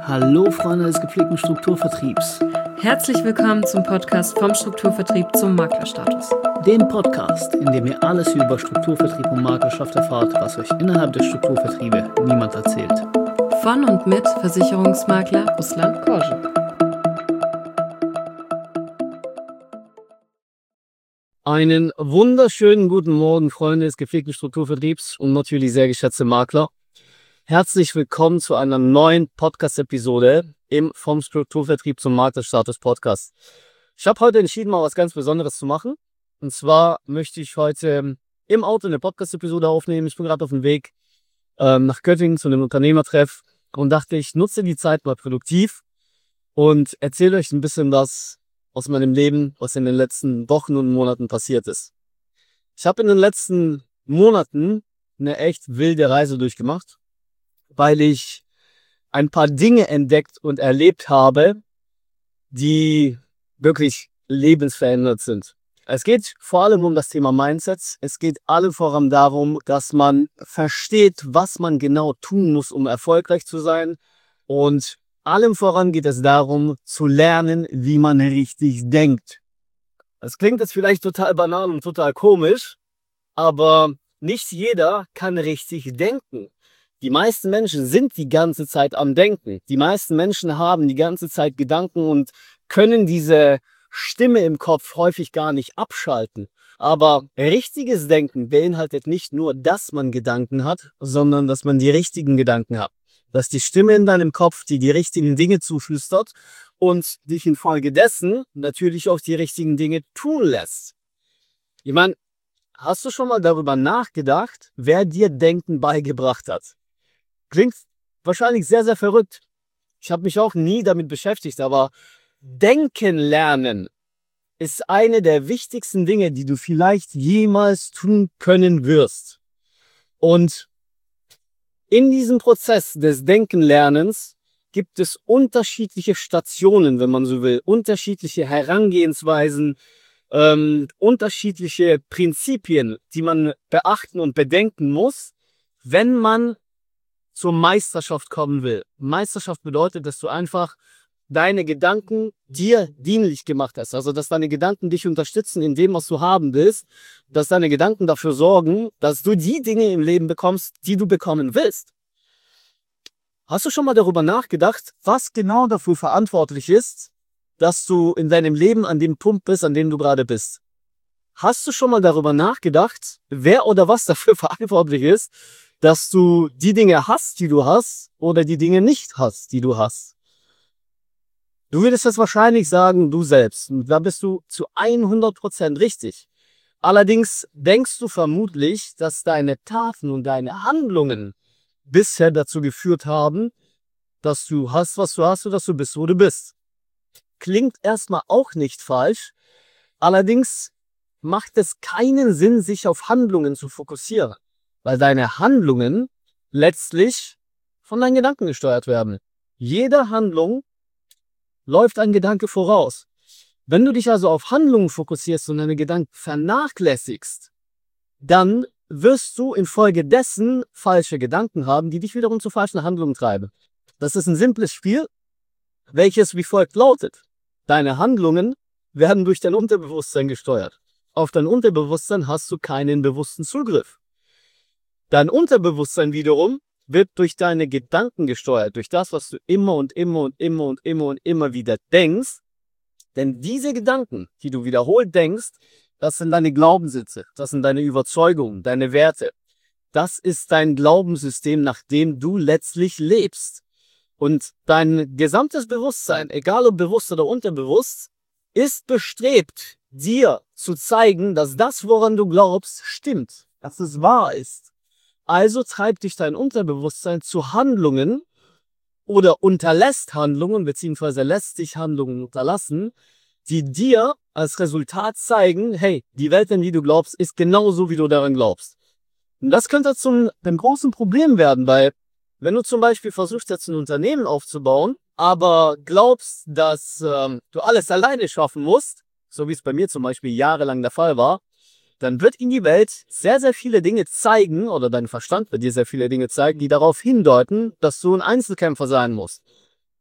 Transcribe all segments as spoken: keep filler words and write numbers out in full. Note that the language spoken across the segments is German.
Hallo Freunde des gepflegten Strukturvertriebs. Herzlich willkommen zum Podcast vom Strukturvertrieb zum Maklerstatus. Dem Podcast, in dem ihr alles über Strukturvertrieb und Maklerschaft erfahrt, was euch innerhalb der Strukturvertriebe niemand erzählt. Von und mit Versicherungsmakler Ruslan Korschen. Einen wunderschönen guten Morgen, Freunde des gepflegten Strukturvertriebs und natürlich sehr geschätzte Makler. Herzlich willkommen zu einer neuen Podcast-Episode im Vom Strukturvertrieb zum Maklerstatus Podcast. Ich habe heute entschieden, mal was ganz Besonderes zu machen. Und zwar möchte ich heute im Auto eine Podcast-Episode aufnehmen. Ich bin gerade auf dem Weg ähm, nach Göttingen zu einem Unternehmertreff und dachte, ich nutze die Zeit mal produktiv und erzähle euch ein bisschen was aus meinem Leben, was in den letzten Wochen und Monaten passiert ist. Ich habe in den letzten Monaten eine echt wilde Reise durchgemacht, weil ich ein paar Dinge entdeckt und erlebt habe, die wirklich lebensverändert sind. Es geht vor allem um das Thema Mindset. Es geht allem voran darum, dass man versteht, was man genau tun muss, um erfolgreich zu sein. Und allem voran geht es darum, zu lernen, wie man richtig denkt. Das klingt jetzt vielleicht total banal und total komisch, aber nicht jeder kann richtig denken. Die meisten Menschen sind die ganze Zeit am Denken. Die meisten Menschen haben die ganze Zeit Gedanken und können diese Stimme im Kopf häufig gar nicht abschalten. Aber richtiges Denken beinhaltet nicht nur, dass man Gedanken hat, sondern dass man die richtigen Gedanken hat. Dass die Stimme in deinem Kopf dir die richtigen Dinge zuflüstert und dich infolgedessen natürlich auch die richtigen Dinge tun lässt. Ich meine, hast du schon mal darüber nachgedacht, wer dir Denken beigebracht hat? Klingt wahrscheinlich sehr, sehr verrückt. Ich habe mich auch nie damit beschäftigt, aber Denken lernen ist eine der wichtigsten Dinge, die du vielleicht jemals tun können wirst. Und in diesem Prozess des Denkenlernens gibt es unterschiedliche Stationen, wenn man so will, unterschiedliche Herangehensweisen, ähm, unterschiedliche Prinzipien, die man beachten und bedenken muss, wenn man zur Meisterschaft kommen will. Meisterschaft bedeutet, dass du einfach deine Gedanken dir dienlich gemacht hast. Also, dass deine Gedanken dich unterstützen in dem, was du haben willst. Dass deine Gedanken dafür sorgen, dass du die Dinge im Leben bekommst, die du bekommen willst. Hast du schon mal darüber nachgedacht, was genau dafür verantwortlich ist, dass du in deinem Leben an dem Punkt bist, an dem du gerade bist? Hast du schon mal darüber nachgedacht, wer oder was dafür verantwortlich ist, dass du die Dinge hast, die du hast, oder die Dinge nicht hast, die du hast? Du würdest das wahrscheinlich sagen, du selbst. Und da bist du zu hundert Prozent richtig. Allerdings denkst du vermutlich, dass deine Taten und deine Handlungen bisher dazu geführt haben, dass du hast, was du hast, und dass du bist, wo du bist. Klingt erstmal auch nicht falsch. Allerdings macht es keinen Sinn, sich auf Handlungen zu fokussieren, weil deine Handlungen letztlich von deinen Gedanken gesteuert werden. Jede Handlung läuft ein Gedanke voraus. Wenn du dich also auf Handlungen fokussierst und deine Gedanken vernachlässigst, dann wirst du infolgedessen falsche Gedanken haben, die dich wiederum zu falschen Handlungen treiben. Das ist ein simples Spiel, welches wie folgt lautet. Deine Handlungen werden durch dein Unterbewusstsein gesteuert. Auf dein Unterbewusstsein hast du keinen bewussten Zugriff. Dein Unterbewusstsein wiederum wird durch deine Gedanken gesteuert, durch das, was du immer und immer und immer und immer und immer wieder denkst. Denn diese Gedanken, die du wiederholt denkst, das sind deine Glaubenssätze, das sind deine Überzeugungen, deine Werte. Das ist dein Glaubenssystem, nach dem du letztlich lebst. Und dein gesamtes Bewusstsein, egal ob bewusst oder unterbewusst, ist bestrebt, dir zu zeigen, dass das, woran du glaubst, stimmt, dass es wahr ist. Also treibt dich dein Unterbewusstsein zu Handlungen oder unterlässt Handlungen, beziehungsweise lässt dich Handlungen unterlassen, die dir als Resultat zeigen, hey, die Welt, in die du glaubst, ist genauso, wie du daran glaubst. Und das könnte zum einem großen Problem werden, weil wenn du zum Beispiel versuchst, jetzt ein Unternehmen aufzubauen, aber glaubst, dass ähm, du alles alleine schaffen musst, so wie es bei mir zum Beispiel jahrelang der Fall war, dann wird in die Welt sehr, sehr viele Dinge zeigen, oder dein Verstand wird dir sehr viele Dinge zeigen, die darauf hindeuten, dass du ein Einzelkämpfer sein musst.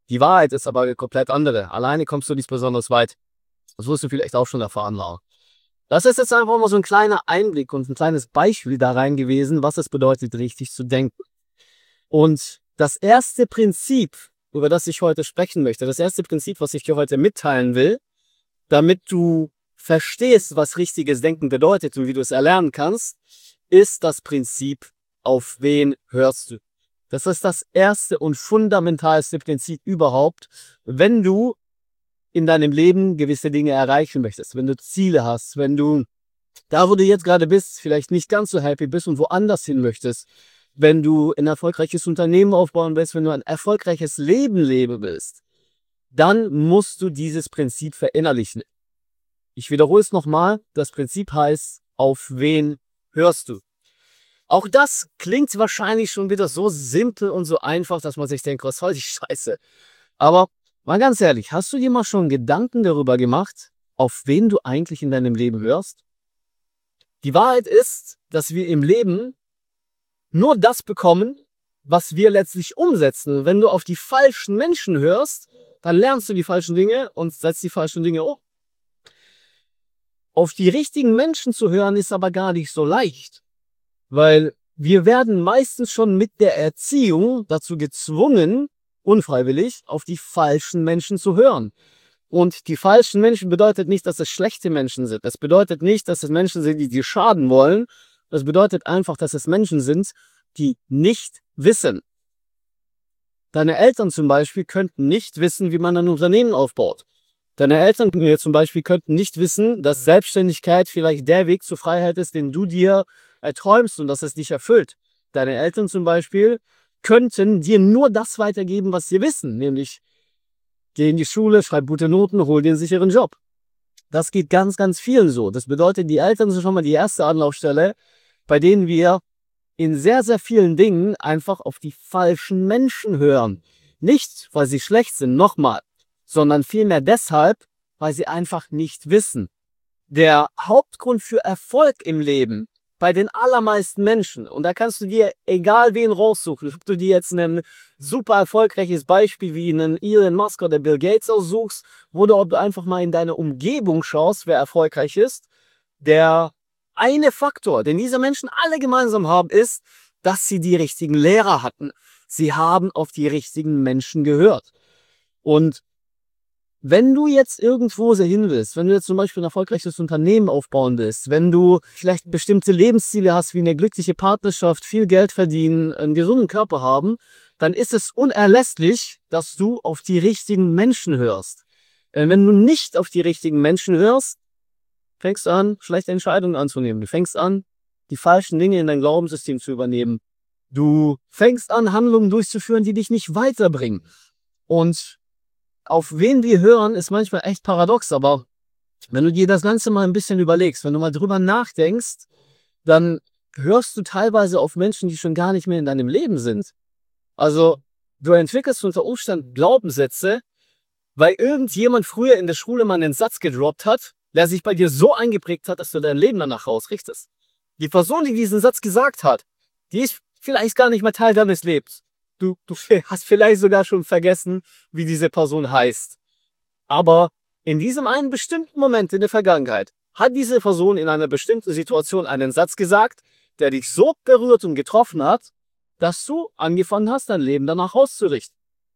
Die Wahrheit ist aber eine komplett andere. Alleine kommst du nicht besonders weit. Das wirst du vielleicht auch schon erfahren haben. Das ist jetzt einfach mal so ein kleiner Einblick und ein kleines Beispiel da rein gewesen, was es bedeutet, richtig zu denken. Und das erste Prinzip, über das ich heute sprechen möchte, das erste Prinzip, was ich dir heute mitteilen will, damit du verstehst, was richtiges Denken bedeutet und wie du es erlernen kannst, ist das Prinzip, auf wen hörst du. Das ist das erste und fundamentalste Prinzip überhaupt, wenn du in deinem Leben gewisse Dinge erreichen möchtest, wenn du Ziele hast, wenn du da, wo du jetzt gerade bist, vielleicht nicht ganz so happy bist und woanders hin möchtest, wenn du ein erfolgreiches Unternehmen aufbauen willst, wenn du ein erfolgreiches Leben leben willst, dann musst du dieses Prinzip verinnerlichen. Ich wiederhole es nochmal, das Prinzip heißt, auf wen hörst du? Auch das klingt wahrscheinlich schon wieder so simpel und so einfach, dass man sich denkt, was soll die Scheiße? Aber mal ganz ehrlich, hast du dir mal schon Gedanken darüber gemacht, auf wen du eigentlich in deinem Leben hörst? Die Wahrheit ist, dass wir im Leben nur das bekommen, was wir letztlich umsetzen. Wenn du auf die falschen Menschen hörst, dann lernst du die falschen Dinge und setzt die falschen Dinge um. Auf die richtigen Menschen zu hören, ist aber gar nicht so leicht. Weil wir werden meistens schon mit der Erziehung dazu gezwungen, unfreiwillig, auf die falschen Menschen zu hören. Und die falschen Menschen bedeutet nicht, dass es schlechte Menschen sind. Das bedeutet nicht, dass es Menschen sind, die dir schaden wollen. Das bedeutet einfach, dass es Menschen sind, die nicht wissen. Deine Eltern zum Beispiel könnten nicht wissen, wie man ein Unternehmen aufbaut. Deine Eltern zum Beispiel könnten nicht wissen, dass Selbstständigkeit vielleicht der Weg zur Freiheit ist, den du dir erträumst und dass es dich erfüllt. Deine Eltern zum Beispiel könnten dir nur das weitergeben, was sie wissen, nämlich geh in die Schule, schreib gute Noten, hol dir einen sicheren Job. Das geht ganz, ganz vielen so. Das bedeutet, die Eltern sind schon mal die erste Anlaufstelle, bei denen wir in sehr, sehr vielen Dingen einfach auf die falschen Menschen hören. Nicht, weil sie schlecht sind, nochmal, sondern vielmehr deshalb, weil sie einfach nicht wissen. Der Hauptgrund für Erfolg im Leben bei den allermeisten Menschen, und da kannst du dir egal wen raussuchen, ob du dir jetzt ein super erfolgreiches Beispiel wie einen Elon Musk oder Bill Gates aussuchst, oder ob du einfach mal in deine Umgebung schaust, wer erfolgreich ist, der eine Faktor, den diese Menschen alle gemeinsam haben, ist, dass sie die richtigen Lehrer hatten. Sie haben auf die richtigen Menschen gehört. Und wenn du jetzt irgendwo sehr hin willst, wenn du jetzt zum Beispiel ein erfolgreiches Unternehmen aufbauen willst, wenn du vielleicht bestimmte Lebensziele hast, wie eine glückliche Partnerschaft, viel Geld verdienen, einen gesunden Körper haben, dann ist es unerlässlich, dass du auf die richtigen Menschen hörst. Wenn du nicht auf die richtigen Menschen hörst, fängst du an, schlechte Entscheidungen anzunehmen. Du fängst an, die falschen Dinge in dein Glaubenssystem zu übernehmen. Du fängst an, Handlungen durchzuführen, die dich nicht weiterbringen. Und auf wen wir hören, ist manchmal echt paradox, aber wenn du dir das Ganze mal ein bisschen überlegst, wenn du mal drüber nachdenkst, dann hörst du teilweise auf Menschen, die schon gar nicht mehr in deinem Leben sind. Also du entwickelst unter Umständen Glaubenssätze, weil irgendjemand früher in der Schule mal einen Satz gedroppt hat, der sich bei dir so eingeprägt hat, dass du dein Leben danach ausrichtest. Die Person, die diesen Satz gesagt hat, die ist vielleicht gar nicht mehr Teil deines Lebens. Du, du hast vielleicht sogar schon vergessen, wie diese Person heißt. Aber in diesem einen bestimmten Moment in der Vergangenheit hat diese Person in einer bestimmten Situation einen Satz gesagt, der dich so berührt und getroffen hat, dass du angefangen hast, dein Leben danach auszurichten.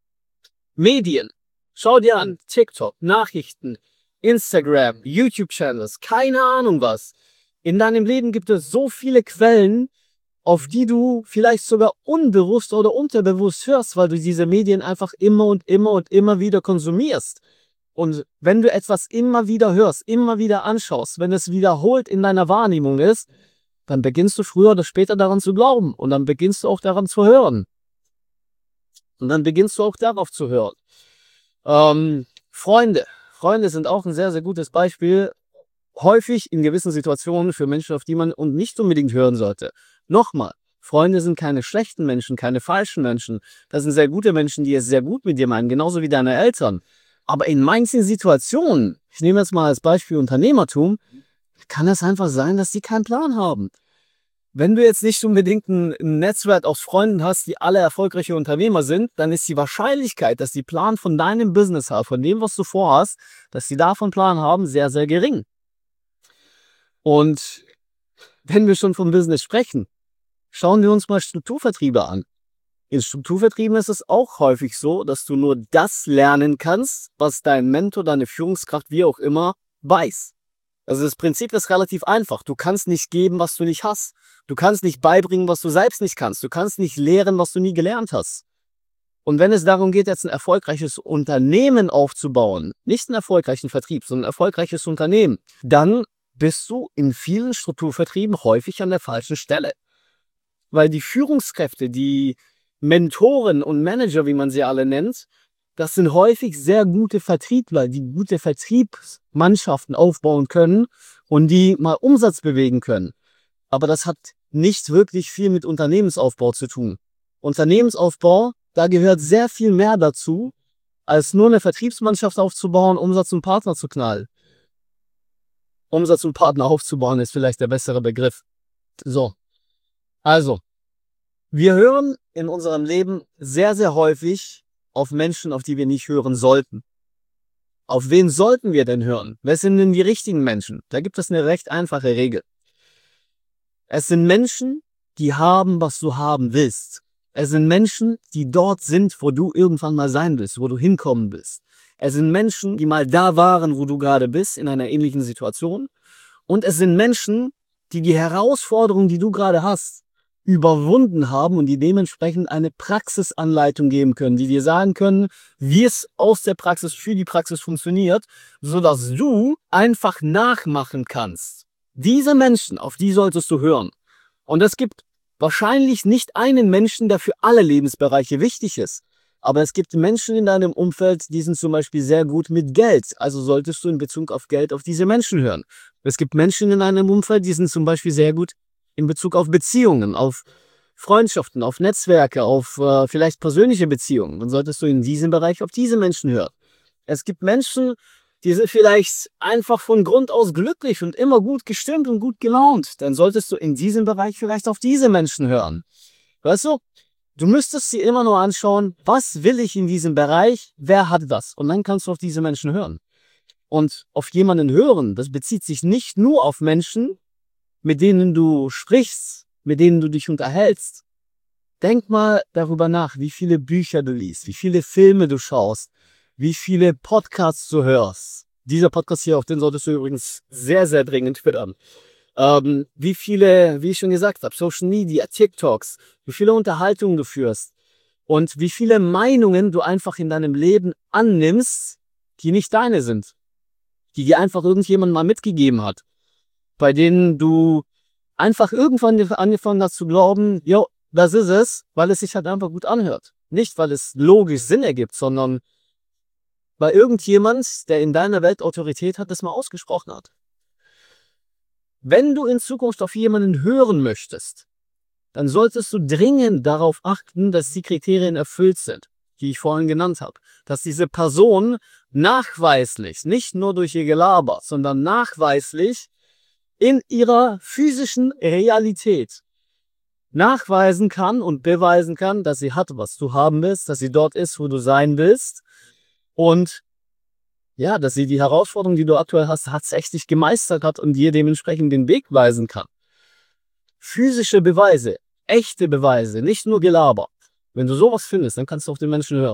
Medien. Schau dir an, TikTok, Nachrichten, Instagram, YouTube-Channels, keine Ahnung was. In deinem Leben gibt es so viele Quellen, auf die du vielleicht sogar unbewusst oder unterbewusst hörst, weil du diese Medien einfach immer und immer und immer wieder konsumierst. Und wenn du etwas immer wieder hörst, immer wieder anschaust, wenn es wiederholt in deiner Wahrnehmung ist, dann beginnst du früher oder später daran zu glauben und dann beginnst du auch daran zu hören. Und dann beginnst du auch darauf zu hören. Ähm, Freunde. Freunde sind auch ein sehr, sehr gutes Beispiel. Häufig in gewissen Situationen für Menschen, auf die man und nicht unbedingt hören sollte. Nochmal, Freunde sind keine schlechten Menschen, keine falschen Menschen. Das sind sehr gute Menschen, die es sehr gut mit dir meinen, genauso wie deine Eltern. Aber in manchen Situationen, ich nehme jetzt mal als Beispiel Unternehmertum, kann es einfach sein, dass sie keinen Plan haben. Wenn du jetzt nicht unbedingt ein ein Netzwerk aus Freunden hast, die alle erfolgreiche Unternehmer sind, dann ist die Wahrscheinlichkeit, dass die Plan von deinem Business haben, von dem, was du vorhast, dass sie davon Plan haben, sehr, sehr gering. Und wenn wir schon vom Business sprechen, schauen wir uns mal Strukturvertriebe an. In Strukturvertrieben ist es auch häufig so, dass du nur das lernen kannst, was dein Mentor, deine Führungskraft, wie auch immer, weiß. Also das Prinzip ist relativ einfach. Du kannst nicht geben, was du nicht hast. Du kannst nicht beibringen, was du selbst nicht kannst. Du kannst nicht lehren, was du nie gelernt hast. Und wenn es darum geht, jetzt ein erfolgreiches Unternehmen aufzubauen, nicht einen erfolgreichen Vertrieb, sondern ein erfolgreiches Unternehmen, dann bist du in vielen Strukturvertrieben häufig an der falschen Stelle. Weil die Führungskräfte, die Mentoren und Manager, wie man sie alle nennt, das sind häufig sehr gute Vertriebler, die gute Vertriebsmannschaften aufbauen können und die mal Umsatz bewegen können. Aber das hat nicht wirklich viel mit Unternehmensaufbau zu tun. Unternehmensaufbau, da gehört sehr viel mehr dazu, als nur eine Vertriebsmannschaft aufzubauen, Umsatz und Partner zu knallen. Umsatz und Partner aufzubauen ist vielleicht der bessere Begriff. So, also, wir hören in unserem Leben sehr, sehr häufig auf Menschen, auf die wir nicht hören sollten. Auf wen sollten wir denn hören? Wer sind denn die richtigen Menschen? Da gibt es eine recht einfache Regel. Es sind Menschen, die haben, was du haben willst. Es sind Menschen, die dort sind, wo du irgendwann mal sein willst, wo du hinkommen willst. Es sind Menschen, die mal da waren, wo du gerade bist, in einer ähnlichen Situation. Und es sind Menschen, die die Herausforderung, die du gerade hast, überwunden haben und die dementsprechend eine Praxisanleitung geben können, die dir sagen können, wie es aus der Praxis für die Praxis funktioniert, sodass du einfach nachmachen kannst. Diese Menschen, auf die solltest du hören. Und es gibt wahrscheinlich nicht einen Menschen, der für alle Lebensbereiche wichtig ist. Aber es gibt Menschen in deinem Umfeld, die sind zum Beispiel sehr gut mit Geld. Also solltest du in Bezug auf Geld auf diese Menschen hören. Es gibt Menschen in deinem Umfeld, die sind zum Beispiel sehr gut in Bezug auf Beziehungen, auf Freundschaften, auf Netzwerke, auf äh, vielleicht persönliche Beziehungen. Dann solltest du in diesem Bereich auf diese Menschen hören. Es gibt Menschen, die sind vielleicht einfach von Grund aus glücklich und immer gut gestimmt und gut gelaunt. Dann solltest du in diesem Bereich vielleicht auf diese Menschen hören. Weißt du? Du müsstest dir immer nur anschauen, was will ich in diesem Bereich, wer hat das? Und dann kannst du auf diese Menschen hören. Und auf jemanden hören, das bezieht sich nicht nur auf Menschen, mit denen du sprichst, mit denen du dich unterhältst. Denk mal darüber nach, wie viele Bücher du liest, wie viele Filme du schaust, wie viele Podcasts du hörst. Dieser Podcast hier, auf den solltest du übrigens sehr, sehr dringend hören. Ähm, wie viele, wie ich schon gesagt habe, Social Media, TikToks, wie viele Unterhaltungen du führst und wie viele Meinungen du einfach in deinem Leben annimmst, die nicht deine sind, die dir einfach irgendjemand mal mitgegeben hat, bei denen du einfach irgendwann angefangen hast zu glauben, jo, das ist es, weil es sich halt einfach gut anhört. Nicht, weil es logisch Sinn ergibt, sondern weil irgendjemand, der in deiner Welt Autorität hat, das mal ausgesprochen hat. Wenn du in Zukunft auf jemanden hören möchtest, dann solltest du dringend darauf achten, dass die Kriterien erfüllt sind, die ich vorhin genannt habe. Dass diese Person nachweislich, nicht nur durch ihr Gelaber, sondern nachweislich in ihrer physischen Realität nachweisen kann und beweisen kann, dass sie hat, was du haben willst, dass sie dort ist, wo du sein willst und ja, dass sie die Herausforderung, die du aktuell hast, tatsächlich gemeistert hat und dir dementsprechend den Weg weisen kann. Physische Beweise, echte Beweise, nicht nur Gelaber. Wenn du sowas findest, dann kannst du auf den Menschen hören.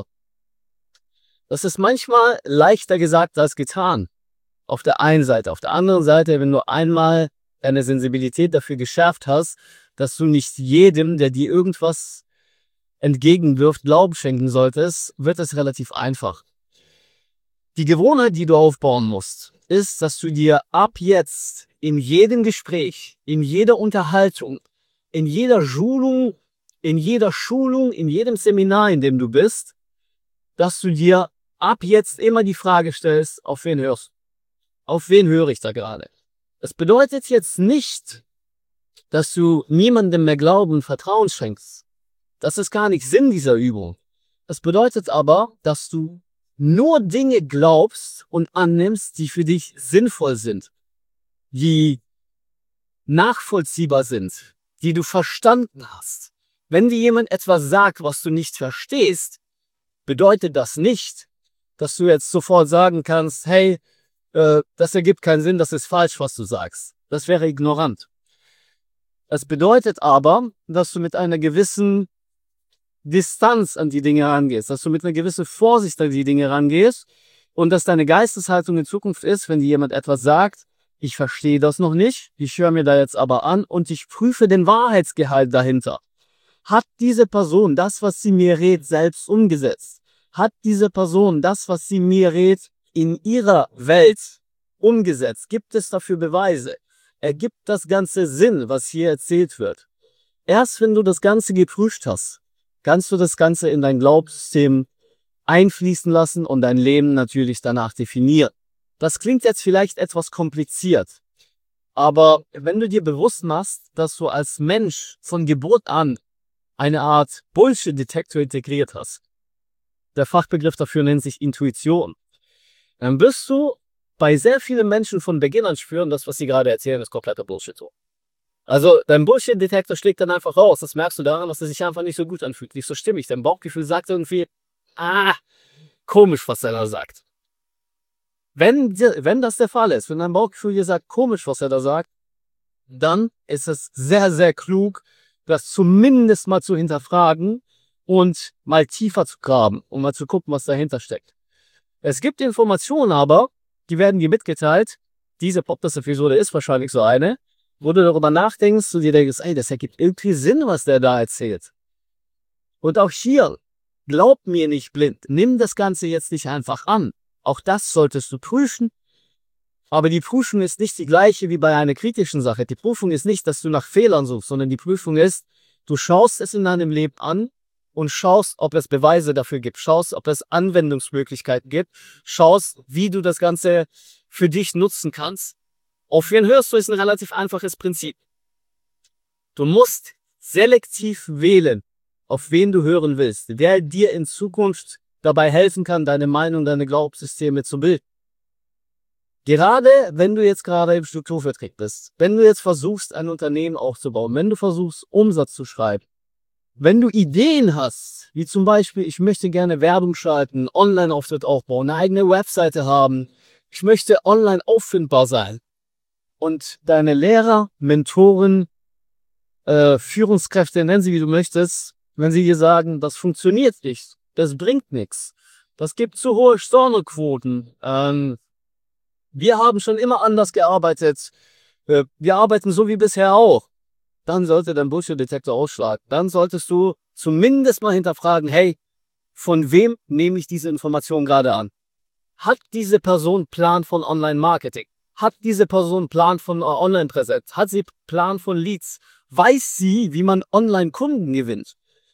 Das ist manchmal leichter gesagt als getan. Auf der einen Seite. Auf der anderen Seite, wenn du einmal deine Sensibilität dafür geschärft hast, dass du nicht jedem, der dir irgendwas entgegenwirft, Glauben schenken solltest, wird es relativ einfach. Die Gewohnheit, die du aufbauen musst, ist, dass du dir ab jetzt in jedem Gespräch, in jeder Unterhaltung, in jeder Schulung, in jeder Schulung, in jedem Seminar, in dem du bist, dass du dir ab jetzt immer die Frage stellst, auf wen hörst du? Auf wen höre ich da gerade? Das bedeutet jetzt nicht, dass du niemandem mehr Glauben und Vertrauen schenkst. Das ist gar nicht Sinn dieser Übung. Das bedeutet aber, dass du nur Dinge glaubst und annimmst, die für dich sinnvoll sind, die nachvollziehbar sind, die du verstanden hast. Wenn dir jemand etwas sagt, was du nicht verstehst, bedeutet das nicht, dass du jetzt sofort sagen kannst, hey, äh, das ergibt keinen Sinn, das ist falsch, was du sagst. Das wäre ignorant. Es bedeutet aber, dass du mit einer gewissen Distanz an die Dinge rangehst, dass du mit einer gewissen Vorsicht an die Dinge rangehst und dass deine Geisteshaltung in Zukunft ist, wenn dir jemand etwas sagt, ich verstehe das noch nicht, ich höre mir da jetzt aber an und ich prüfe den Wahrheitsgehalt dahinter. Hat diese Person das, was sie mir rät, selbst umgesetzt? Hat diese Person das, was sie mir rät, in ihrer Welt umgesetzt? Gibt es dafür Beweise? Ergibt das Ganze Sinn, was hier erzählt wird? Erst wenn du das Ganze geprüft hast, kannst du das Ganze in dein Glaubenssystem einfließen lassen und dein Leben natürlich danach definieren. Das klingt jetzt vielleicht etwas kompliziert, aber wenn du dir bewusst machst, dass du als Mensch von Geburt an eine Art Bullshit-Detektor integriert hast, der Fachbegriff dafür nennt sich Intuition, dann wirst du bei sehr vielen Menschen von Beginn an spüren, das, was sie gerade erzählen, ist kompletter Bullshit. Also dein Bullshit-Detektor schlägt dann einfach raus. Das merkst du daran, dass er sich einfach nicht so gut anfühlt, nicht so stimmig. Dein Bauchgefühl sagt irgendwie, ah, komisch, was er da sagt. Wenn, wenn das der Fall ist, wenn dein Bauchgefühl dir sagt, komisch, was er da sagt, dann ist es sehr, sehr klug, das zumindest mal zu hinterfragen und mal tiefer zu graben, um mal zu gucken, was dahinter steckt. Es gibt Informationen aber, die werden dir mitgeteilt. Diese Podcast-Episode ist wahrscheinlich so eine, wo du darüber nachdenkst und dir denkst, ey, das ergibt irgendwie Sinn, was der da erzählt. Und auch hier, glaub mir nicht blind, nimm das Ganze jetzt nicht einfach an. Auch das solltest du prüfen. Aber die Prüfung ist nicht die gleiche wie bei einer kritischen Sache. Die Prüfung ist nicht, dass du nach Fehlern suchst, sondern die Prüfung ist, du schaust es in deinem Leben an und schaust, ob es Beweise dafür gibt, schaust, ob es Anwendungsmöglichkeiten gibt, schaust, wie du das Ganze für dich nutzen kannst. Auf wen hörst du, ist ein relativ einfaches Prinzip. Du musst selektiv wählen, auf wen du hören willst, der dir in Zukunft dabei helfen kann, deine Meinung, deine Glaubenssysteme zu bilden. Gerade wenn du jetzt gerade im Strukturvertrieb bist, wenn du jetzt versuchst, ein Unternehmen aufzubauen, wenn du versuchst, Umsatz zu schreiben, wenn du Ideen hast, wie zum Beispiel, ich möchte gerne Werbung schalten, Online-Auftritt aufbauen, eine eigene Webseite haben, ich möchte online auffindbar sein und deine Lehrer, Mentoren, äh, Führungskräfte, nennen sie wie du möchtest, wenn sie dir sagen, das funktioniert nicht, das bringt nichts, das gibt zu hohe Stornoquoten, ähm, wir haben schon immer anders gearbeitet, äh, wir arbeiten so wie bisher auch, dann sollte dein Bullshit-Detektor ausschlagen. Dann solltest du zumindest mal hinterfragen, hey, von wem nehme ich diese Information gerade an? Hat diese Person Plan von Online-Marketing? Hat diese Person Plan von Online-Präsenz? Hat sie Plan von Leads? Weiß sie, wie man Online-Kunden gewinnt?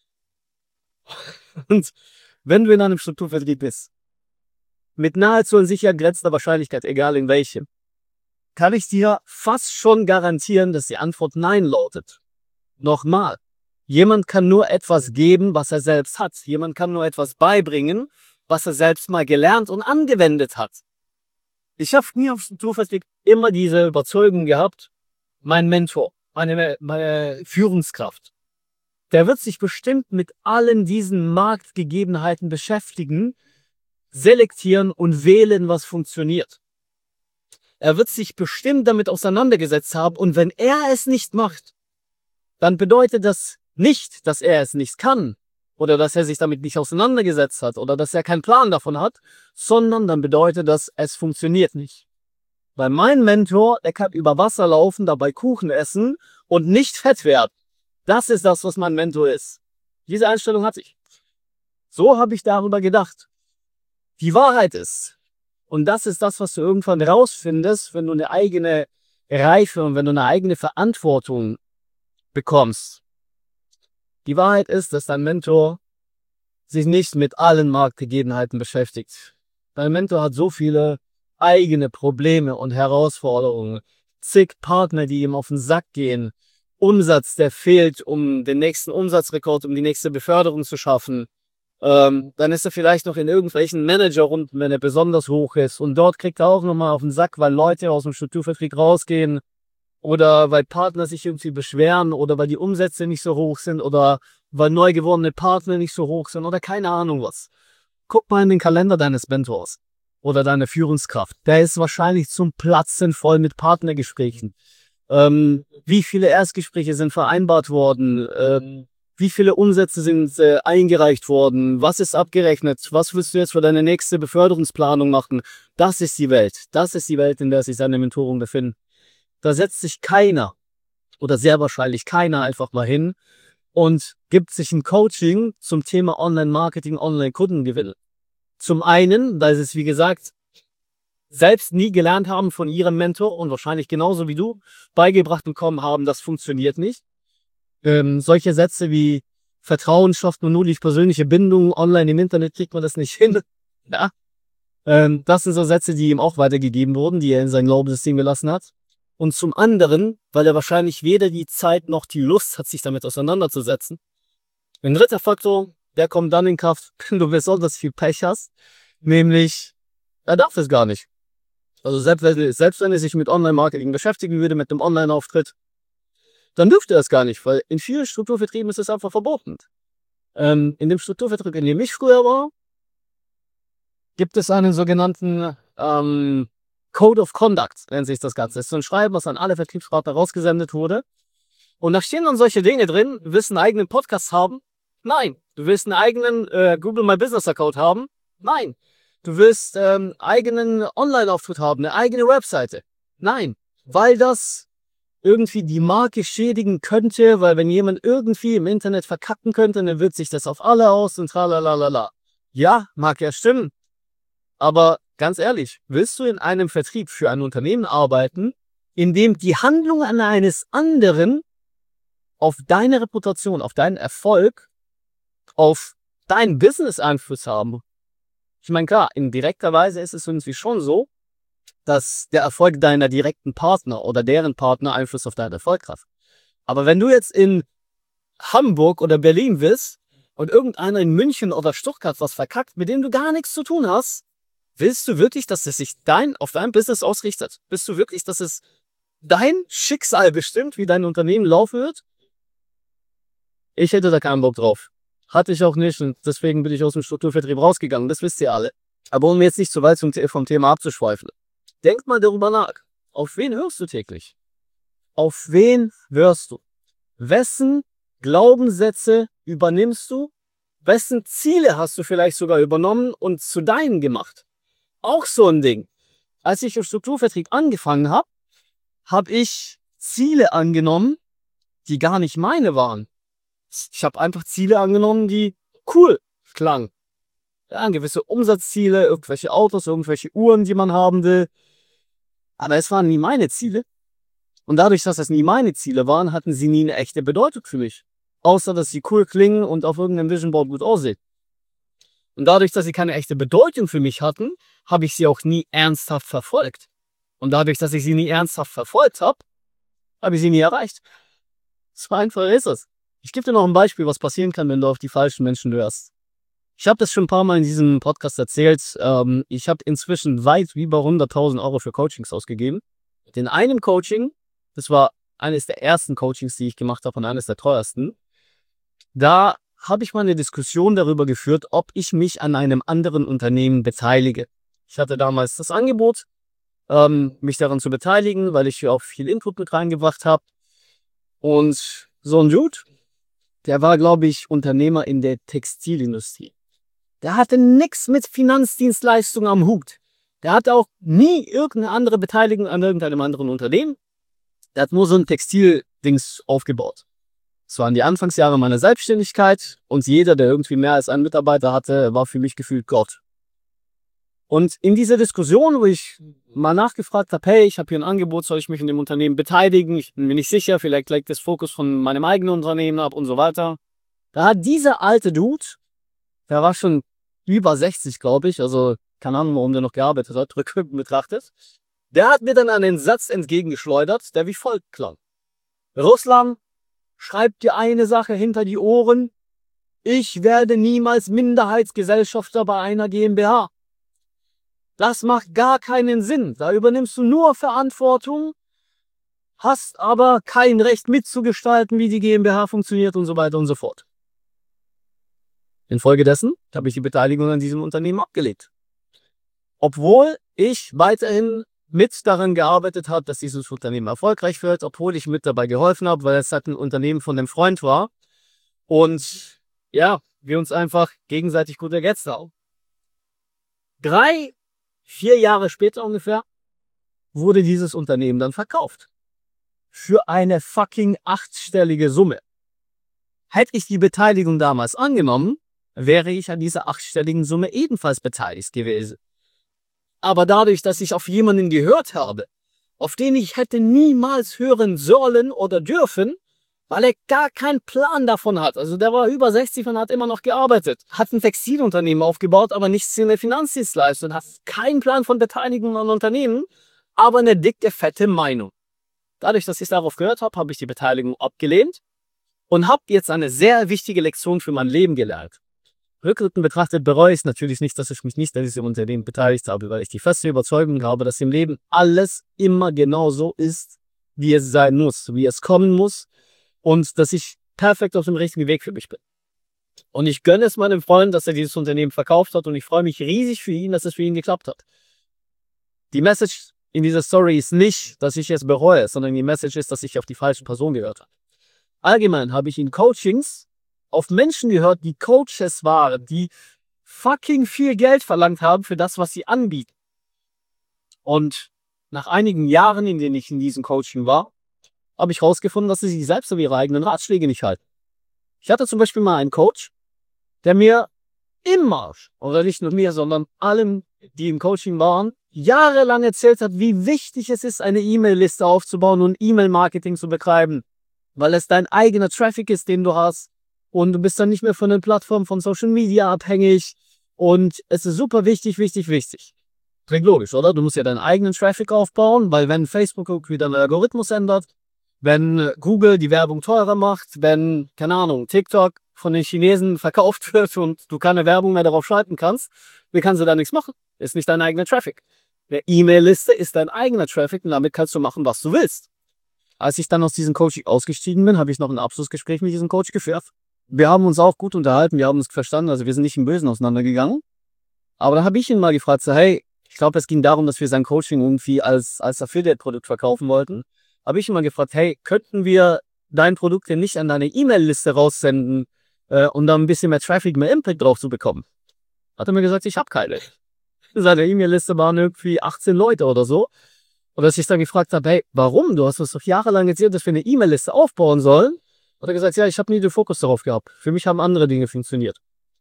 Und wenn du in einem Strukturvertrieb bist, mit nahezu in sicher grenzender Wahrscheinlichkeit, egal in welchem, kann ich dir fast schon garantieren, dass die Antwort Nein lautet. Nochmal, jemand kann nur etwas geben, was er selbst hat. Jemand kann nur etwas beibringen, was er selbst mal gelernt und angewendet hat. Ich habe nie auf Strukturvertrieb immer diese Überzeugung gehabt, mein Mentor, meine, meine Führungskraft, der wird sich bestimmt mit allen diesen Marktgegebenheiten beschäftigen, selektieren und wählen, was funktioniert. Er wird sich bestimmt damit auseinandergesetzt haben und wenn er es nicht macht, dann bedeutet das nicht, dass er es nicht kann oder dass er sich damit nicht auseinandergesetzt hat oder dass er keinen Plan davon hat, sondern dann bedeutet das, es funktioniert nicht. Weil mein Mentor, der kann über Wasser laufen, dabei Kuchen essen und nicht fett werden. Das ist das, was mein Mentor ist. Diese Einstellung hatte ich. So habe ich darüber gedacht. Die Wahrheit ist, und das ist das, was du irgendwann rausfindest, wenn du eine eigene Reife und wenn du eine eigene Verantwortung bekommst. Die Wahrheit ist, dass dein Mentor sich nicht mit allen Marktgegebenheiten beschäftigt. Dein Mentor hat so viele eigene Probleme und Herausforderungen, zig Partner, die ihm auf den Sack gehen, Umsatz, der fehlt, um den nächsten Umsatzrekord, um die nächste Beförderung zu schaffen. Ähm, dann ist er vielleicht noch in irgendwelchen Managerrunden, wenn er besonders hoch ist. Und dort kriegt er auch nochmal auf den Sack, weil Leute aus dem Strukturvertrieb rausgehen oder weil Partner sich irgendwie beschweren oder weil die Umsätze nicht so hoch sind oder weil neu gewordene Partner nicht so hoch sind oder keine Ahnung was. Guck mal in den Kalender deines Mentors oder deiner Führungskraft. Der ist wahrscheinlich zum Platzen voll mit Partnergesprächen. Ähm, wie viele Erstgespräche sind vereinbart worden? Ähm, wie viele Umsätze sind äh, eingereicht worden? Was ist abgerechnet? Was willst du jetzt für deine nächste Beförderungsplanung machen? Das ist die Welt. Das ist die Welt, in der sich seine Mentoren befinden. Da setzt sich keiner oder sehr wahrscheinlich keiner einfach mal hin und gibt sich ein Coaching zum Thema Online-Marketing, Online-Kundengewinn. Zum einen, weil sie es, wie gesagt, selbst nie gelernt haben von ihrem Mentor und wahrscheinlich genauso wie du beigebracht bekommen haben, das funktioniert nicht. Ähm, solche Sätze wie Vertrauen schafft man nur durch persönliche Bindung, online im Internet kriegt man das nicht hin. Ja. Ähm, das sind so Sätze, die ihm auch weitergegeben wurden, die er in sein Glaubenssystem gelassen hat. Und zum anderen, weil er wahrscheinlich weder die Zeit noch die Lust hat, sich damit auseinanderzusetzen. Ein dritter Faktor, der kommt dann in Kraft, wenn du besonders viel Pech hast, nämlich, er darf es gar nicht. Also selbst wenn, selbst wenn er sich mit Online-Marketing beschäftigen würde, mit einem Online-Auftritt, dann dürfte er es gar nicht, weil in vielen Strukturvertrieben ist es einfach verboten. Ähm, in dem Strukturvertrieb, in dem ich früher war, gibt es einen sogenannten ähm, Code of Conduct, nennt sich das Ganze. Das ist so ein Schreiben, was an alle Vertriebspartner rausgesendet wurde. Und da stehen dann solche Dinge drin, du willst einen eigenen Podcast haben? Nein. Du willst einen eigenen äh, Google My Business Account haben? Nein. Du willst ähm, eigenen Online-Auftritt haben, eine eigene Webseite? Nein. Weil das irgendwie die Marke schädigen könnte, weil wenn jemand irgendwie im Internet verkacken könnte, dann wirkt sich das auf alle aus und tralalala. Ja, mag ja stimmen. Aber ganz ehrlich, willst du in einem Vertrieb für ein Unternehmen arbeiten, in dem die Handlungen eines anderen auf deine Reputation, auf deinen Erfolg, auf dein Business Einfluss haben? Ich meine, klar, in direkter Weise ist es irgendwie schon so, dass der Erfolg deiner direkten Partner oder deren Partner Einfluss auf deinen Erfolg hat. Aber wenn du jetzt in Hamburg oder Berlin bist und irgendeiner in München oder Stuttgart was verkackt, mit dem du gar nichts zu tun hast, willst du wirklich, dass es sich dein, auf dein Business ausrichtet? Willst du wirklich, dass es dein Schicksal bestimmt, wie dein Unternehmen laufen wird? Ich hätte da keinen Bock drauf. Hatte ich auch nicht und deswegen bin ich aus dem Strukturvertrieb rausgegangen, das wisst ihr alle. Aber um jetzt nicht zu weit vom Thema abzuschweifen. Denk mal darüber nach. Auf wen hörst du täglich? Auf wen hörst du? Wessen Glaubenssätze übernimmst du? Wessen Ziele hast du vielleicht sogar übernommen und zu deinen gemacht? Auch so ein Ding. Als ich im Strukturvertrieb angefangen habe, habe ich Ziele angenommen, die gar nicht meine waren. Ich habe einfach Ziele angenommen, die cool klangen. Ja, gewisse Umsatzziele, irgendwelche Autos, irgendwelche Uhren, die man haben will. Aber es waren nie meine Ziele. Und dadurch, dass es nie meine Ziele waren, hatten sie nie eine echte Bedeutung für mich. Außer, dass sie cool klingen und auf irgendeinem Vision Board gut aussehen. Und dadurch, dass sie keine echte Bedeutung für mich hatten, habe ich sie auch nie ernsthaft verfolgt. Und dadurch, dass ich sie nie ernsthaft verfolgt habe, habe ich sie nie erreicht. So einfach ist es. Ich gebe dir noch ein Beispiel, was passieren kann, wenn du auf die falschen Menschen hörst. Ich habe das schon ein paar Mal in diesem Podcast erzählt. Ähm, ich habe inzwischen weit über hunderttausend Euro für Coachings ausgegeben. In einem Coaching, das war eines der ersten Coachings, die ich gemacht habe und eines der teuersten, da habe ich mal eine Diskussion darüber geführt, ob ich mich an einem anderen Unternehmen beteilige. Ich hatte damals das Angebot, ähm, mich daran zu beteiligen, weil ich auch viel Input mit reingebracht habe. Und so ein Dude, der war, glaube ich, Unternehmer in der Textilindustrie. Der hatte nichts mit Finanzdienstleistungen am Hut. Der hatte auch nie irgendeine andere Beteiligung an irgendeinem anderen Unternehmen. Der hat nur so ein Textildings aufgebaut. Das waren die Anfangsjahre meiner Selbstständigkeit und jeder, der irgendwie mehr als einen Mitarbeiter hatte, war für mich gefühlt Gott. Und in dieser Diskussion, wo ich mal nachgefragt habe, hey, ich habe hier ein Angebot, soll ich mich in dem Unternehmen beteiligen? Ich bin mir nicht sicher, vielleicht legt das Fokus von meinem eigenen Unternehmen ab und so weiter. Da hat dieser alte Dude, der war schon über sechzig, glaube ich, also keine Ahnung, warum der noch gearbeitet hat, rückwirkend betrachtet, der hat mir dann einen Satz entgegengeschleudert, der wie folgt klang. Ruslan, schreib dir eine Sache hinter die Ohren. Ich werde niemals Minderheitsgesellschafter bei einer GmbH. Das macht gar keinen Sinn. Da übernimmst du nur Verantwortung, hast aber kein Recht mitzugestalten, wie die GmbH funktioniert und so weiter und so fort. Infolgedessen habe ich die Beteiligung an diesem Unternehmen abgelehnt. Obwohl ich weiterhin mit daran gearbeitet habe, dass dieses Unternehmen erfolgreich wird, obwohl ich mit dabei geholfen habe, weil es halt ein Unternehmen von einem Freund war und ja, wir uns einfach gegenseitig gut ergänzt haben. Drei, vier Jahre später ungefähr wurde dieses Unternehmen dann verkauft. Für eine fucking achtstellige Summe. Hätte ich die Beteiligung damals angenommen, wäre ich an dieser achtstelligen Summe ebenfalls beteiligt gewesen. Aber dadurch, dass ich auf jemanden gehört habe, auf den ich hätte niemals hören sollen oder dürfen, weil er gar keinen Plan davon hat. Also der war über sechzig und hat immer noch gearbeitet. Hat ein Textilunternehmen aufgebaut, aber nichts in der Finanzdienstleistung. Hat keinen Plan von Beteiligung an Unternehmen, aber eine dicke, fette Meinung. Dadurch, dass ich darauf gehört habe, habe ich die Beteiligung abgelehnt und habe jetzt eine sehr wichtige Lektion für mein Leben gelernt. Rückwirkend betrachtet bereue ich es natürlich nicht, dass ich mich nicht an diesem Unternehmen beteiligt habe, weil ich die feste Überzeugung habe, dass im Leben alles immer genau so ist, wie es sein muss, wie es kommen muss und dass ich perfekt auf dem richtigen Weg für mich bin. Und ich gönne es meinem Freund, dass er dieses Unternehmen verkauft hat und ich freue mich riesig für ihn, dass es für ihn geklappt hat. Die Message in dieser Story ist nicht, dass ich es bereue, sondern die Message ist, dass ich auf die falsche Person gehört habe. Allgemein habe ich in Coachings auf Menschen gehört, die Coaches waren, die fucking viel Geld verlangt haben für das, was sie anbieten. Und nach einigen Jahren, in denen ich in diesem Coaching war, habe ich herausgefunden, dass sie sich selbst auf ihre eigenen Ratschläge nicht halten. Ich hatte zum Beispiel mal einen Coach, der mir immer, oder nicht nur mir, sondern allen, die im Coaching waren, jahrelang erzählt hat, wie wichtig es ist, eine E-Mail-Liste aufzubauen und E-Mail-Marketing zu betreiben, weil es dein eigener Traffic ist, den du hast. Und du bist dann nicht mehr von den Plattformen von Social Media abhängig. Und es ist super wichtig, wichtig, wichtig. Klingt logisch, oder? Du musst ja deinen eigenen Traffic aufbauen, weil wenn Facebook irgendwie deinen Algorithmus ändert, wenn Google die Werbung teurer macht, wenn, keine Ahnung, TikTok von den Chinesen verkauft wird und du keine Werbung mehr darauf schalten kannst, wie kannst du da nichts machen? Ist nicht dein eigener Traffic. Eine E-Mail-Liste ist dein eigener Traffic und damit kannst du machen, was du willst. Als ich dann aus diesem Coaching ausgestiegen bin, habe ich noch ein Abschlussgespräch mit diesem Coach geführt. Wir haben uns auch gut unterhalten, wir haben uns verstanden, also wir sind nicht im Bösen auseinandergegangen. Aber da habe ich ihn mal gefragt, so, hey, ich glaube, es ging darum, dass wir sein Coaching irgendwie als, als Affiliate-Produkt verkaufen wollten. Habe ich ihn mal gefragt, hey, könnten wir dein Produkt denn nicht an deine E-Mail-Liste raussenden, äh, um da ein bisschen mehr Traffic, mehr Impact drauf zu bekommen? Hat er mir gesagt, ich habe keine. Seine E-Mail-Liste waren irgendwie achtzehn Leute oder so. Und als ich dann gefragt habe, hey, warum? Du hast uns doch jahrelang erzählt, dass wir eine E-Mail-Liste aufbauen sollen. Hat er gesagt, ja, ich habe nie den Fokus darauf gehabt. Für mich haben andere Dinge funktioniert.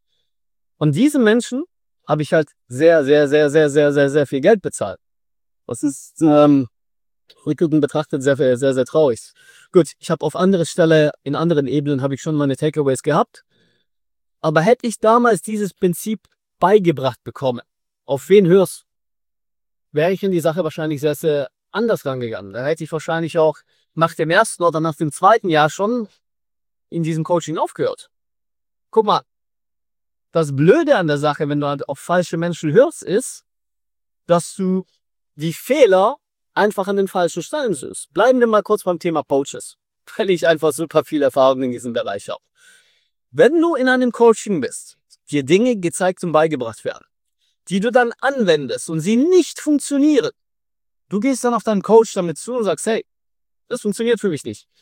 Und diese Menschen habe ich halt sehr, sehr, sehr, sehr, sehr, sehr, sehr viel Geld bezahlt. Das ist ähm, rückwirkend betrachtet sehr, sehr, sehr, sehr traurig. Gut, ich habe auf anderer Stelle, in anderen Ebenen habe ich schon meine Takeaways gehabt. Aber hätte ich damals dieses Prinzip beigebracht bekommen, auf wen hörst, wäre ich in die Sache wahrscheinlich sehr, sehr anders rangegangen. Da hätte ich wahrscheinlich auch nach dem ersten oder nach dem zweiten Jahr schon in diesem Coaching aufgehört. Guck mal, das Blöde an der Sache, wenn du halt auf falsche Menschen hörst, ist, dass du die Fehler einfach an den falschen Stellen siehst. Bleiben wir mal kurz beim Thema Coaches, weil ich einfach super viel Erfahrung in diesem Bereich habe. Wenn du in einem Coaching bist, dir Dinge gezeigt und beigebracht werden, die du dann anwendest und sie nicht funktionieren, du gehst dann auf deinen Coach damit zu und sagst, hey, das funktioniert für mich nicht.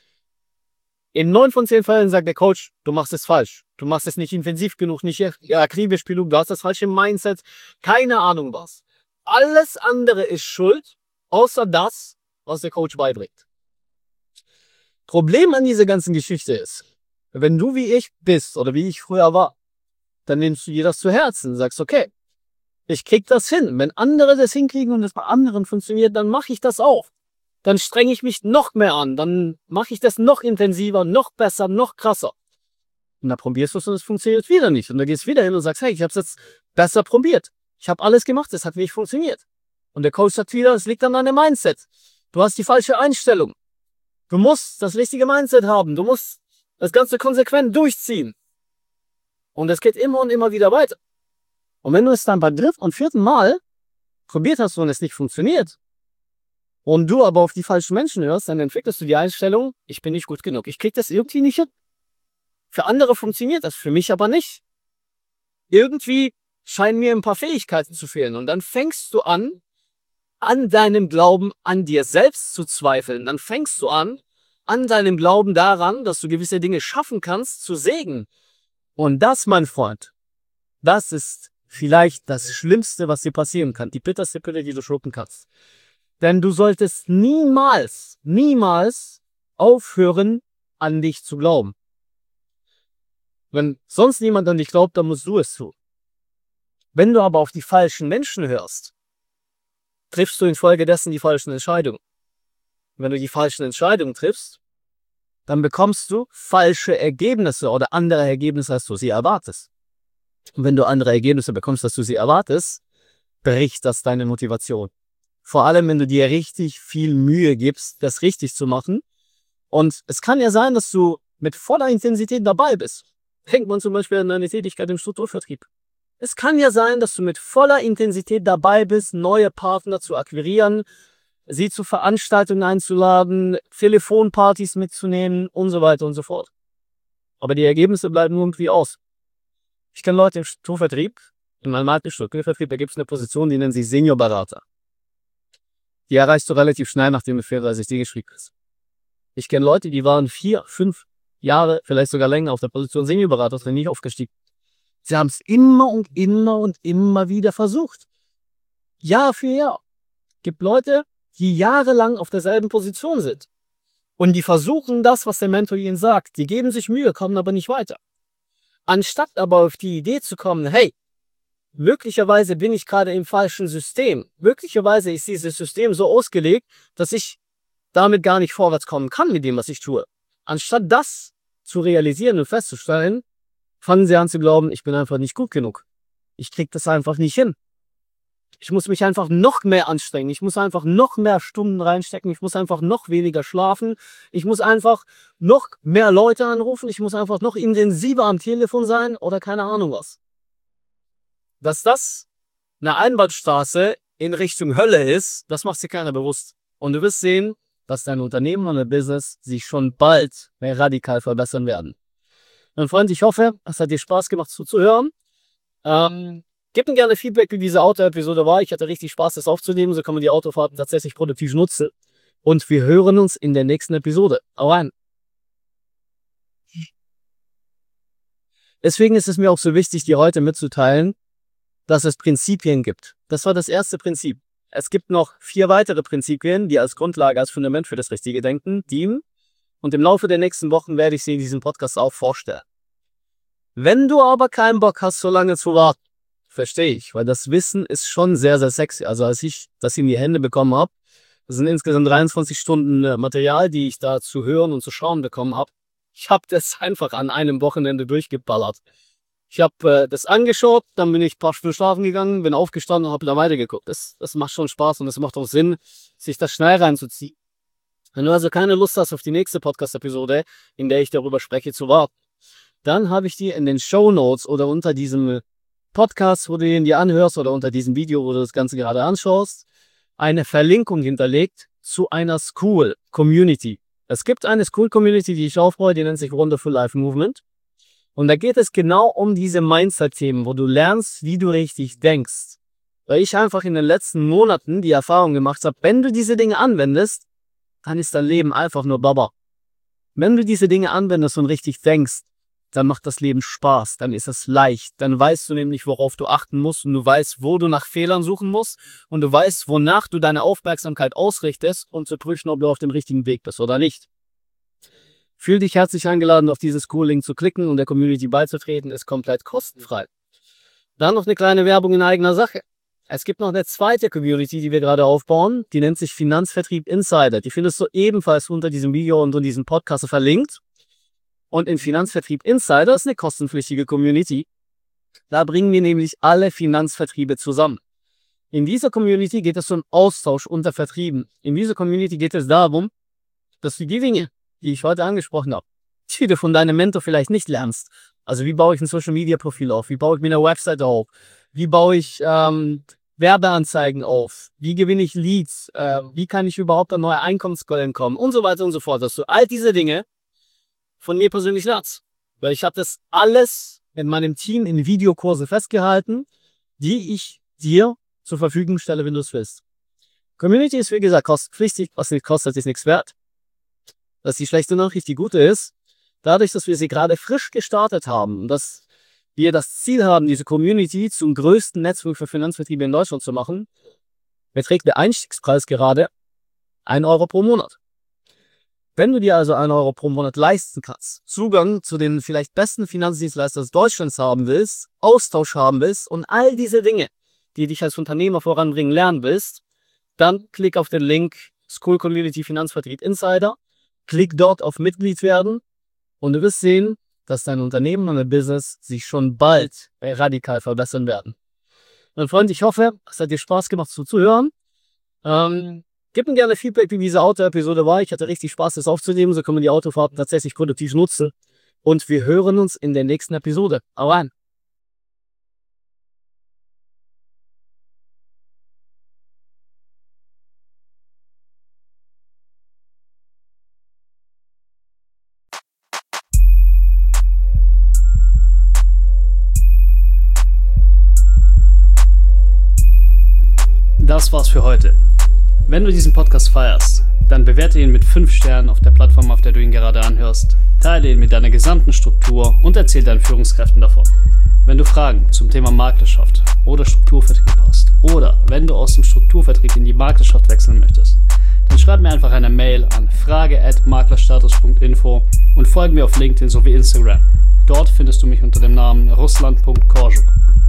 In neun von zehn Fällen sagt der Coach, du machst es falsch. Du machst es nicht intensiv genug, nicht akribisch genug, du hast das falsche Mindset, keine Ahnung was. Alles andere ist schuld, außer das, was der Coach beibringt. Problem an dieser ganzen Geschichte ist, wenn du wie ich bist oder wie ich früher war, dann nimmst du dir das zu Herzen und sagst, okay, ich krieg das hin. Wenn andere das hinkriegen und es bei anderen funktioniert, dann mache ich das auch. Dann strenge ich mich noch mehr an, dann mache ich das noch intensiver, noch besser, noch krasser. Und dann probierst du es und es funktioniert wieder nicht. Und dann gehst du wieder hin und sagst, hey, ich habe es jetzt besser probiert. Ich habe alles gemacht, es hat nicht funktioniert. Und der Coach sagt wieder, es liegt an deinem Mindset. Du hast die falsche Einstellung. Du musst das richtige Mindset haben. Du musst das Ganze konsequent durchziehen. Und es geht immer und immer wieder weiter. Und wenn du es dann beim dritten und vierten Mal probiert hast und es nicht funktioniert, und du aber auf die falschen Menschen hörst, dann entwickelst du die Einstellung, ich bin nicht gut genug. Ich krieg das irgendwie nicht hin. Für andere funktioniert das, für mich aber nicht. Irgendwie scheinen mir ein paar Fähigkeiten zu fehlen. Und dann fängst du an, an deinem Glauben an dir selbst zu zweifeln. Dann fängst du an, an deinem Glauben daran, dass du gewisse Dinge schaffen kannst, zu sägen. Und das, mein Freund, das ist vielleicht das Schlimmste, was dir passieren kann. Die bitterste Pille, die du schlucken kannst. Denn du solltest niemals, niemals aufhören, an dich zu glauben. Wenn sonst niemand an dich glaubt, dann musst du es tun. Wenn du aber auf die falschen Menschen hörst, triffst du infolgedessen die falschen Entscheidungen. Wenn du die falschen Entscheidungen triffst, dann bekommst du falsche Ergebnisse oder andere Ergebnisse, als du sie erwartest. Und wenn du andere Ergebnisse bekommst, als du sie erwartest, bricht das deine Motivation. Vor allem, wenn du dir richtig viel Mühe gibst, das richtig zu machen. Und es kann ja sein, dass du mit voller Intensität dabei bist. Denkt man zum Beispiel an deine Tätigkeit im Strukturvertrieb. Es kann ja sein, dass du mit voller Intensität dabei bist, neue Partner zu akquirieren, sie zu Veranstaltungen einzuladen, Telefonpartys mitzunehmen und so weiter und so fort. Aber die Ergebnisse bleiben irgendwie aus. Ich kenne Leute im Strukturvertrieb, in meinem alten Strukturvertrieb, da gibt es eine Position, die nennen sich Seniorberater. Die erreichst du relativ schnell, nachdem du vierunddreißig D geschrieben hast. Ich kenne Leute, die waren vier, fünf Jahre, vielleicht sogar länger auf der Position Seniorberater, sind nicht aufgestiegen. Sie haben es immer und immer und immer wieder versucht. Jahr für Jahr. Es gibt Leute, die jahrelang auf derselben Position sind. Und die versuchen das, was der Mentor ihnen sagt. Die geben sich Mühe, kommen aber nicht weiter. Anstatt aber auf die Idee zu kommen, hey, möglicherweise bin ich gerade im falschen System. Möglicherweise ist dieses System so ausgelegt, dass ich damit gar nicht vorwärts kommen kann mit dem, was ich tue. Anstatt das zu realisieren und festzustellen, fangen sie an zu glauben, ich bin einfach nicht gut genug. Ich krieg das einfach nicht hin. Ich muss mich einfach noch mehr anstrengen. Ich muss einfach noch mehr Stunden reinstecken. Ich muss einfach noch weniger schlafen. Ich muss einfach noch mehr Leute anrufen. Ich muss einfach noch intensiver am Telefon sein oder keine Ahnung was. Dass das eine Einbahnstraße in Richtung Hölle ist, das macht sich keiner bewusst. Und du wirst sehen, dass dein Unternehmen und dein Business sich schon bald radikal verbessern werden. Mein Freund, ich hoffe, es hat dir Spaß gemacht zuzuhören. Ähm, gib mir gerne Feedback, wie diese Auto-Episode war. Ich hatte richtig Spaß, das aufzunehmen. So kann man die Autofahrten tatsächlich produktiv nutzen. Und wir hören uns in der nächsten Episode. Hau rein. Deswegen ist es mir auch so wichtig, dir heute mitzuteilen, dass es Prinzipien gibt. Das war das erste Prinzip. Es gibt noch vier weitere Prinzipien, die als Grundlage, als Fundament für das richtige Denken dienen. Und im Laufe der nächsten Wochen werde ich sie in diesem Podcast auch vorstellen. Wenn du aber keinen Bock hast, so lange zu warten, verstehe ich, weil das Wissen ist schon sehr, sehr sexy. Also als ich das in die Hände bekommen habe, das sind insgesamt dreiundzwanzig Stunden Material, die ich da zu hören und zu schauen bekommen habe. Ich habe das einfach an einem Wochenende durchgeballert. Ich habe äh, das angeschaut, dann bin ich ein paar Stunden schlafen gegangen, bin aufgestanden und habe da weitergeguckt. Das, das macht schon Spaß und es macht auch Sinn, sich das schnell reinzuziehen. Wenn du also keine Lust hast auf die nächste Podcast-Episode, in der ich darüber spreche, zu warten, dann habe ich dir in den Shownotes oder unter diesem Podcast, wo du ihn dir anhörst, oder unter diesem Video, wo du das Ganze gerade anschaust, eine Verlinkung hinterlegt zu einer School-Community. Es gibt eine School-Community, die ich aufbaue, die nennt sich Wonderful Life Movement. Und da geht es genau um diese Mindset-Themen, wo du lernst, wie du richtig denkst. Weil ich einfach in den letzten Monaten die Erfahrung gemacht habe, wenn du diese Dinge anwendest, dann ist dein Leben einfach nur Baba. Wenn du diese Dinge anwendest und richtig denkst, dann macht das Leben Spaß, dann ist es leicht. Dann weißt du nämlich, worauf du achten musst und du weißt, wo du nach Fehlern suchen musst und du weißt, wonach du deine Aufmerksamkeit ausrichtest, um zu prüfen, ob du auf dem richtigen Weg bist oder nicht. Fühl dich herzlich eingeladen, auf dieses Cool-Link zu klicken und der Community beizutreten, ist komplett kostenfrei. Dann noch eine kleine Werbung in eigener Sache. Es gibt noch eine zweite Community, die wir gerade aufbauen, die nennt sich Finanzvertrieb Insider. Die findest du ebenfalls unter diesem Video und unter diesem Podcast verlinkt. Und in Finanzvertrieb Insider ist eine kostenpflichtige Community. Da bringen wir nämlich alle Finanzvertriebe zusammen. In dieser Community geht es um Austausch unter Vertrieben. In dieser Community geht es darum, dass du die Dinge, die ich heute angesprochen habe, die du von deinem Mentor vielleicht nicht lernst. Also wie baue ich ein Social-Media-Profil auf? Wie baue ich mir eine Website auf? Wie baue ich, ähm, Werbeanzeigen auf? Wie gewinne ich Leads? Äh, wie kann ich überhaupt an neue Einkommensquellen kommen? Und so weiter und so fort. Dass du all diese Dinge von mir persönlich lernst. Weil ich habe das alles in meinem Team in Videokurse festgehalten, die ich dir zur Verfügung stelle, wenn du es willst. Community ist, wie gesagt, kostenpflichtig. Was nicht kostet, ist nichts wert. Das ist die schlechte Nachricht. Die gute ist, dadurch, dass wir sie gerade frisch gestartet haben und dass wir das Ziel haben, diese Community zum größten Netzwerk für Finanzvertriebe in Deutschland zu machen, beträgt der Einstiegspreis gerade ein Euro pro Monat. Wenn du dir also ein Euro pro Monat leisten kannst, Zugang zu den vielleicht besten Finanzdienstleistern Deutschlands haben willst, Austausch haben willst und all diese Dinge, die dich als Unternehmer voranbringen, lernen willst, dann klick auf den Link School Community Finanzvertrieb Insider, klick dort auf Mitglied werden und du wirst sehen, dass dein Unternehmen und dein Business sich schon bald radikal verbessern werden. Mein Freund, ich hoffe, es hat dir Spaß gemacht zuzuhören. Ähm, gib mir gerne Feedback, wie diese Auto-Episode war. Ich hatte richtig Spaß, das aufzunehmen. So können wir die Autofahrten tatsächlich produktiv nutzen. Und wir hören uns in der nächsten Episode. Hau rein! Das war's für heute. Wenn du diesen Podcast feierst, dann bewerte ihn mit fünf Sternen auf der Plattform, auf der du ihn gerade anhörst, teile ihn mit deiner gesamten Struktur und erzähl deinen Führungskräften davon. Wenn du Fragen zum Thema Maklerschaft oder Strukturvertrieb hast oder wenn du aus dem Strukturvertrieb in die Maklerschaft wechseln möchtest, dann schreib mir einfach eine Mail an frage at maklerstatus punkt info und folge mir auf LinkedIn sowie Instagram. Dort findest du mich unter dem Namen russland punkt korczuk.